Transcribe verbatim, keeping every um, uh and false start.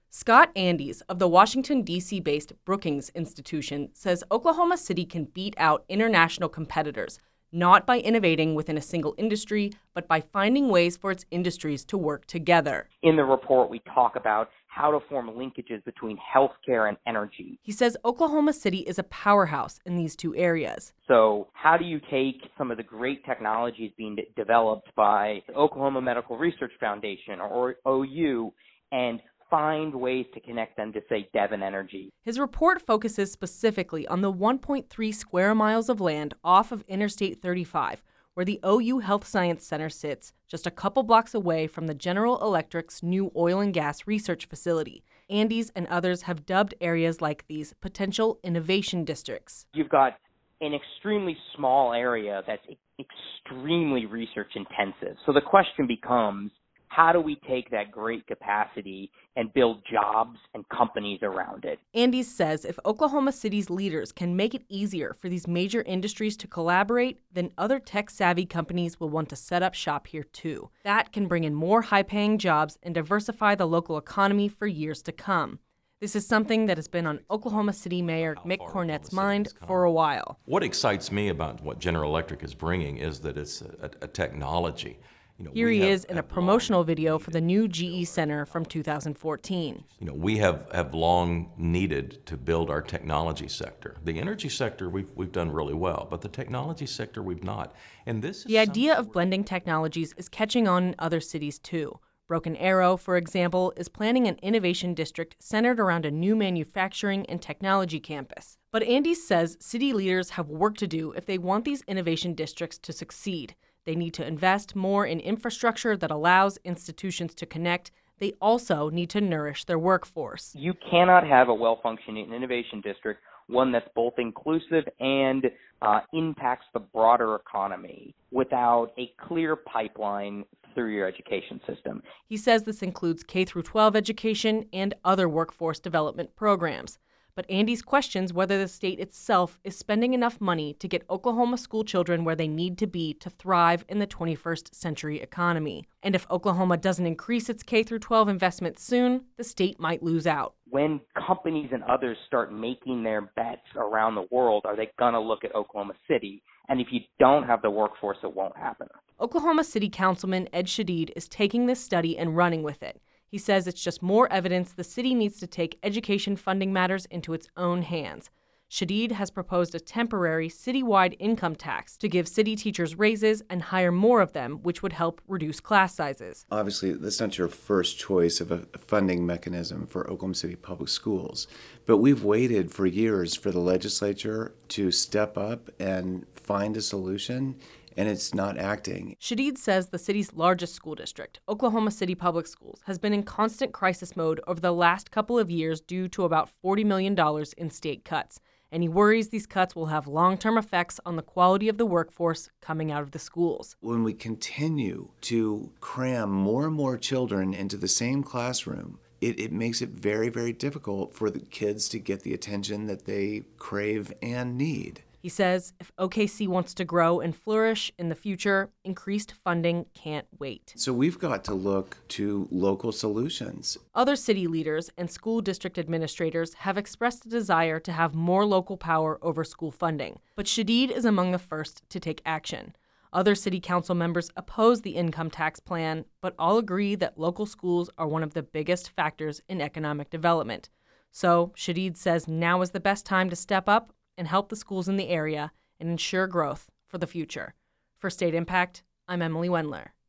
Scott Andes of the Washington, D C-based Brookings Institution says Oklahoma City can beat out international competitors, not by innovating within a single industry, but by finding ways for its industries to work together. In the report, we talk about how to form linkages between healthcare and energy. He says Oklahoma City is a powerhouse in these two areas. So how do you take some of the great technologies being de- developed by the Oklahoma Medical Research Foundation, or O U, and find ways to connect them to, say, Devon Energy? His report focuses specifically on the one point three square miles of land off of Interstate thirty-five, where the O U Health Science Center sits, just a couple blocks away from the General Electric's new oil and gas research facility. Andes and others have dubbed areas like these potential innovation districts. You've got an extremely small area that's extremely research intensive. So the question becomes, how do we take that great capacity and build jobs and companies around it? Andes says if Oklahoma City's leaders can make it easier for these major industries to collaborate, then other tech-savvy companies will want to set up shop here too. That can bring in more high-paying jobs and diversify the local economy for years to come. This is something that has been on Oklahoma City Mayor Mick Cornett's mind for a while. What excites me about what General Electric is bringing is that it's a, a technology. You know, Here he have, is in a promotional video for the new G E Center from two thousand fourteen. You know, we have, have long needed to build our technology sector. The energy sector we've we've done really well, but the technology sector we've not. And this is the idea of blending technologies is catching on in other cities too. Broken Arrow, for example, is planning an innovation district centered around a new manufacturing and technology campus. But Andes says city leaders have work to do if they want these innovation districts to succeed. They need to invest more in infrastructure that allows institutions to connect. They also need to nourish their workforce. You cannot have a well-functioning innovation district, one that's both inclusive and uh, impacts the broader economy, without a clear pipeline through your education system. He says this includes K through twelve education and other workforce development programs. But Andes questions whether the state itself is spending enough money to get Oklahoma school children where they need to be to thrive in the twenty-first century economy. And if Oklahoma doesn't increase its K through twelve investment soon, the state might lose out. When companies and others start making their bets around the world, are they going to look at Oklahoma City? And if you don't have the workforce, it won't happen. Oklahoma City Councilman Ed Shadid is taking this study and running with it. He says it's just more evidence the city needs to take education funding matters into its own hands. Shadid has proposed a temporary citywide income tax to give city teachers raises and hire more of them, which would help reduce class sizes. Obviously, that's not your first choice of a funding mechanism for Oklahoma City Public Schools, but we've waited for years for the legislature to step up and find a solution, and it's not acting. Shadid says the city's largest school district, Oklahoma City Public Schools, has been in constant crisis mode over the last couple of years due to about forty million dollars in state cuts. And he worries these cuts will have long-term effects on the quality of the workforce coming out of the schools. When we continue to cram more and more children into the same classroom, it, it makes it very, very difficult for the kids to get the attention that they crave and need. He says if O K C wants to grow and flourish in the future, increased funding can't wait. So we've got to look to local solutions. Other city leaders and school district administrators have expressed a desire to have more local power over school funding, but Shadid is among the first to take action. Other city council members oppose the income tax plan, but all agree that local schools are one of the biggest factors in economic development. So Shadid says now is the best time to step up and help the schools in the area and ensure growth for the future. For State Impact, I'm Emily Wendler.